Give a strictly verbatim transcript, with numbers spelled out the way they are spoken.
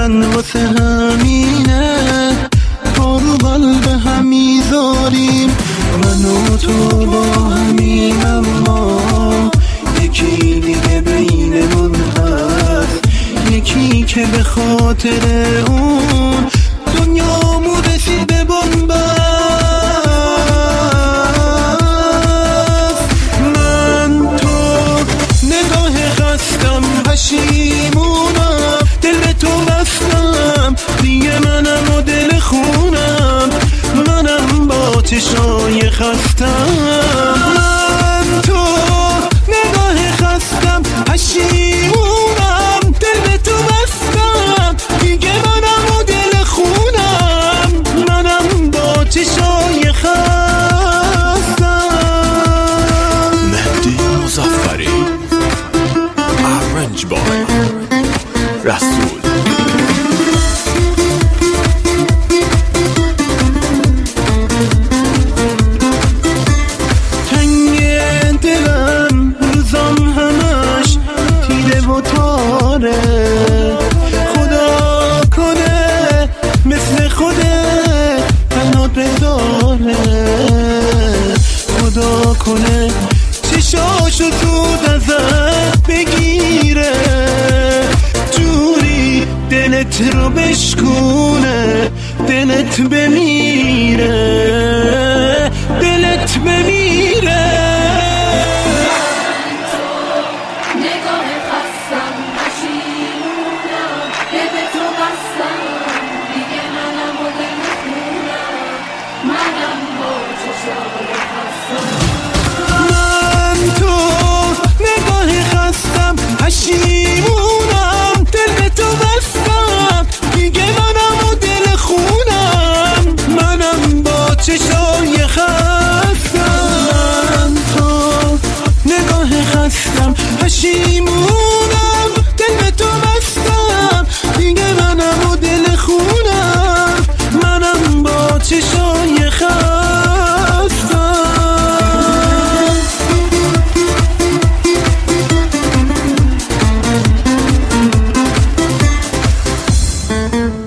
من واسه همینه پا رو قلب هم میذاریم، من و تو با همین، اما یکی دیگه بینمون هست، یکی که به خاطر اون دنیامو رسید به بنبست. من تو نگاه خستم پشیمونم، دل به تو بستم دیگه، منم و دل خونم، منم با چشای خستم. من تو نگاه خستم پشیمونم، دل به تو بستم دیگه، منم و دل خونم، منم با چشای خستم. مهدی مظفری ارنج بای رسول. تنگ دلم روزم همش تیره و تاره، خدا کنه مثل خوده تنها بداره، خدا کنه چشاشو زود ازت بگیره، جوری دلت رو بشکونه، دلت بمیره، دلت بمیره. نگاه خستم پشیمونم، دل به تو بستم دیگه، منم و دل خونم، منم با چشای خستم. من تو نگاه خستم پشیمونم، دل به تو بستم دیگه، منم و دل خونم، منم با چشای خستم. من تو نگاه خستم پشیمونم، دل به تو بستم دیگه، منم و دل خونم، منم با چشای خستم. Thank you.